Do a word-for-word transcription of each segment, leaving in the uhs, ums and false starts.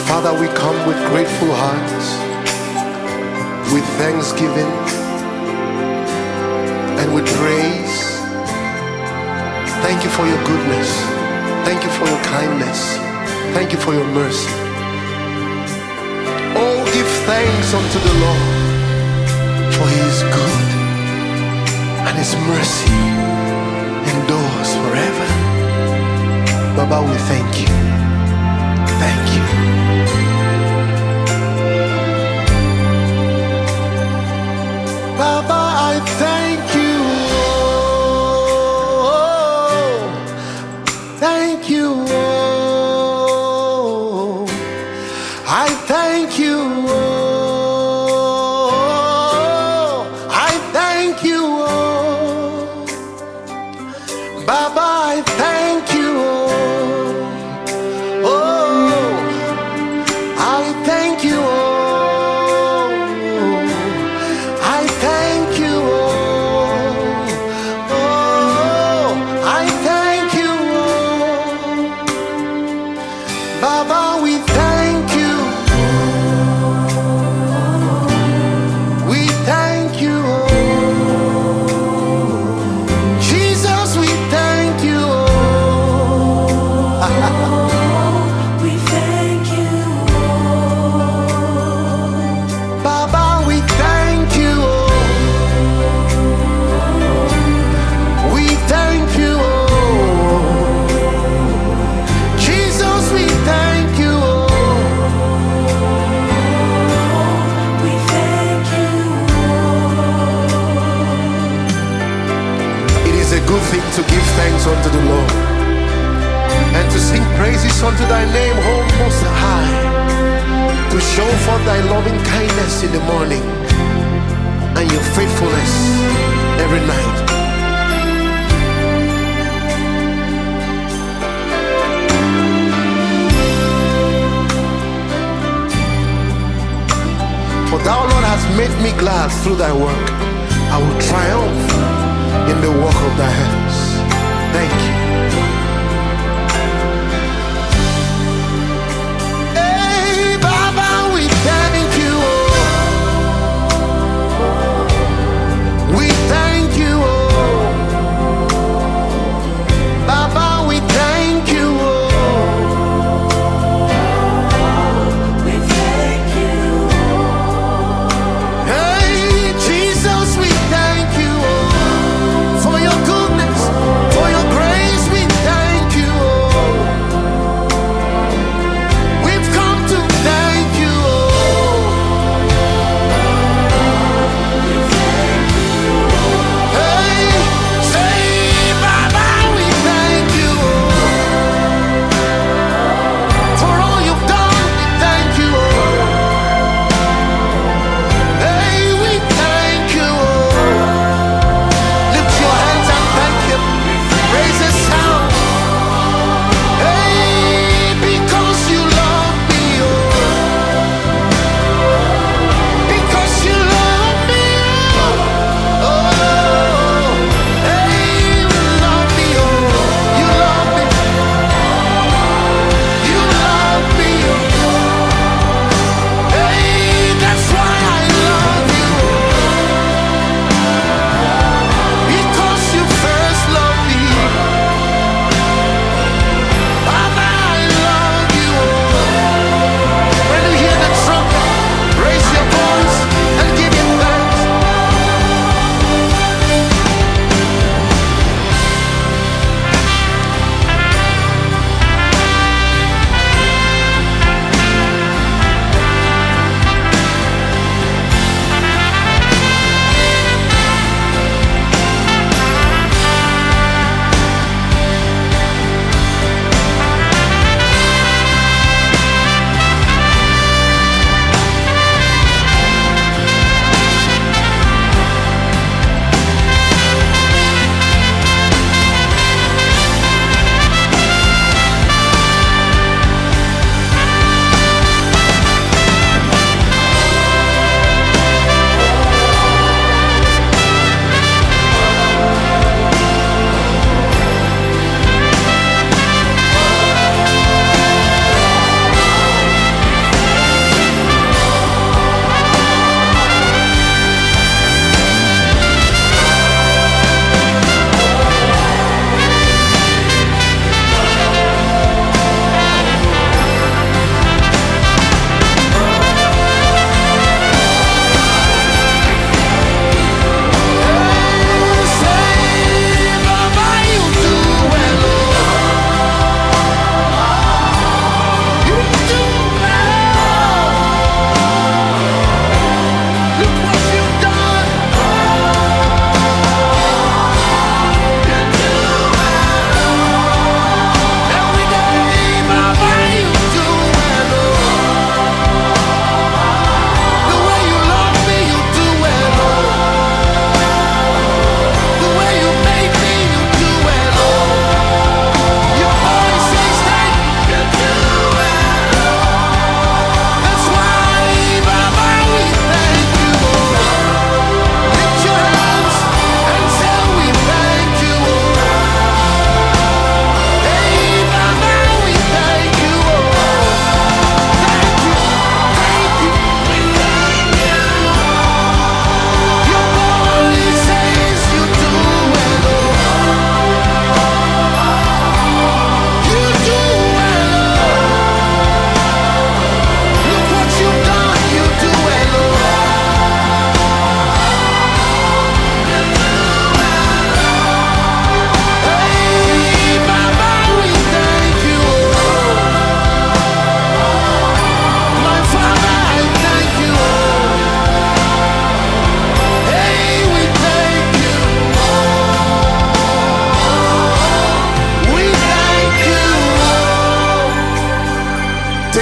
Father, we come with grateful hearts, with thanksgiving and with praise. Thank you for your goodness. Thank you for your kindness. Thank you for your mercy. Oh, give thanks unto the Lord, for he is good and his mercy endures forever. Baba, we thank you. Thank you. Baba, I thank you. Oh, thank you. Oh, I thank you. Oh, I thank you. Oh, Baba, I thank you. Oh, I thank you. I thank you. Oh, I thank you. Baba, we thank you. We thank you. Jesus, we thank you. We thank you. Baba, we thank you. We thank you. Jesus, we thank you. We thank you. It is a good thing to give thanks unto the Lord and to sing praises unto thy name, O Most High, to show forth thy loving kindness in the morning and your faithfulness every night. For thou, Lord, hast made me glad through thy work. I will triumph in the work of thy hands. Thank you. Hey, Baba, we thank you. We thank you. Baba, we thank you. We thank you. Hey, Jesus, we thank you for your goodness, for your grace,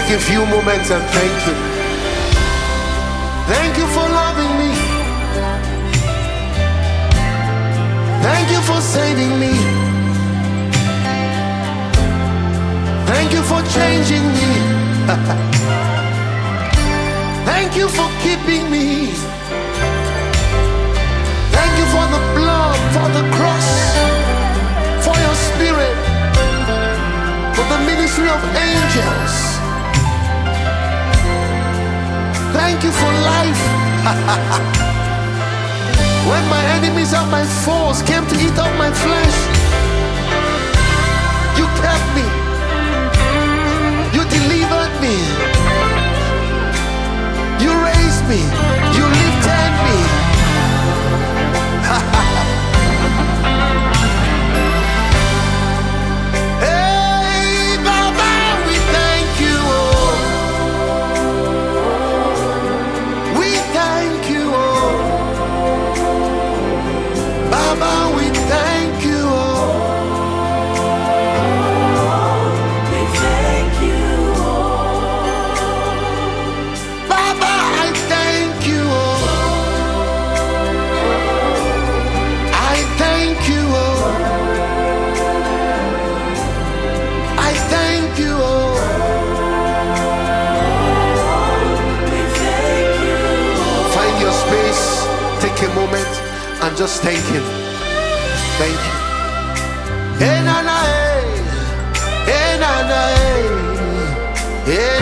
Take a few moments and thank Him. Thank you for loving me. Thank you for saving me. Thank you for changing me. Thank you for keeping me. Thank you for the blood, for the cross, for your spirit, for the ministry of angels. Thank you for life. When my enemies and my foes came to eat up my flesh, you kept me. You delivered me. You raised me. You lifted me. Hey, Baba, we thank you. Oh. We thank you. Oh. Baba, we thank you. Oh. We thank you. Baba, I thank you. Oh. I thank you. Oh. I thank you. Oh. We thank you. Find your space, take a moment, and just thank Him. Thank you. Eh, na, na, eh. Eh, na, na, eh. Eh,